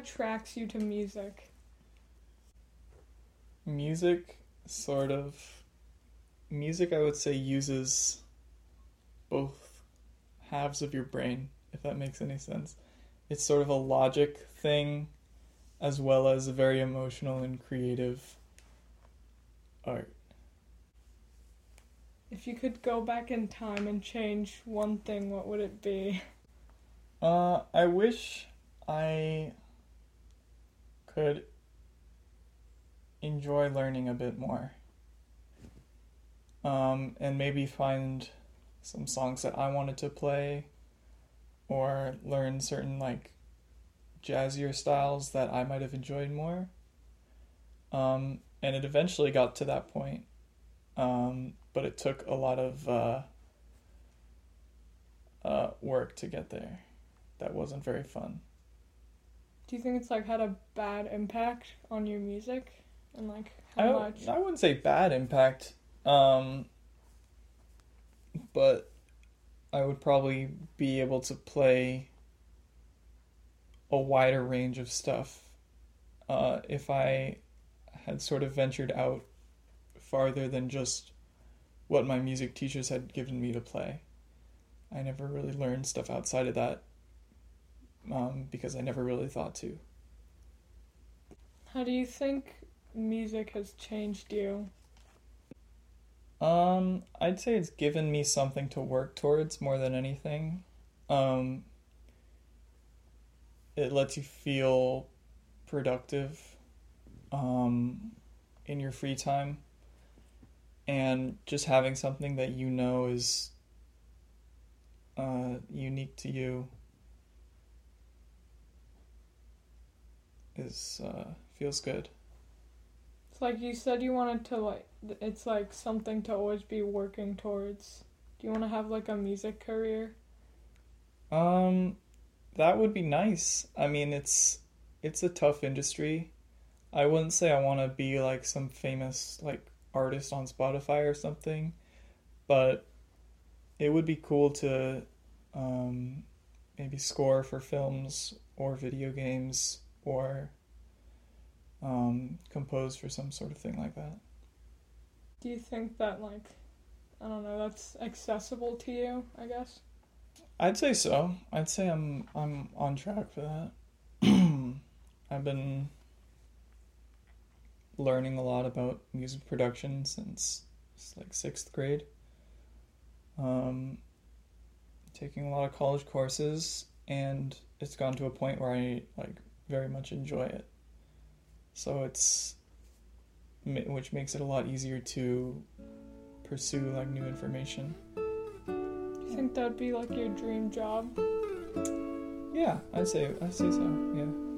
attracts you to music? Music, sort of. Music, I would say, uses both halves of your brain, if that makes any sense. It's sort of a logic thing, as well as a very emotional and creative art. If you could go back in time and change one thing, what would it be? I wish I could enjoy learning a bit more. And maybe find some songs that I wanted to play, or learn certain like jazzier styles that I might have enjoyed more. And it eventually got to that point, but it took a lot of work to get there. That wasn't very fun. Do you think it's like had a bad impact on your music? And like how much? I wouldn't say bad impact, but I would probably be able to play a wider range of stuff if I had sort of ventured out farther than just what my music teachers had given me to play. I never really learned stuff outside of that because I never really thought to. How do you think music has changed you? I'd say it's given me something to work towards more than anything. It lets you feel productive in your free time, and just having something that you know is unique to you is feels good. It's like you said you wanted to like, it's like something to always be working towards. Do you want to have like a music career? That would be nice. I mean, it's a tough industry. I wouldn't say I want to be like some famous like artist on Spotify or something, but it would be cool to maybe score for films or video games, or compose for some sort of thing like that. Do you think that like, I don't know, that's accessible to you, I guess? I'd say so. I'd say I'm on track for that. I've been learning a lot about music production since like 6th grade. Taking a lot of college courses, and it's gone to a point where I like very much enjoy it. So which makes it a lot easier to pursue like new information. Do you think that'd be like your dream job? Yeah, I'd say so. Yeah.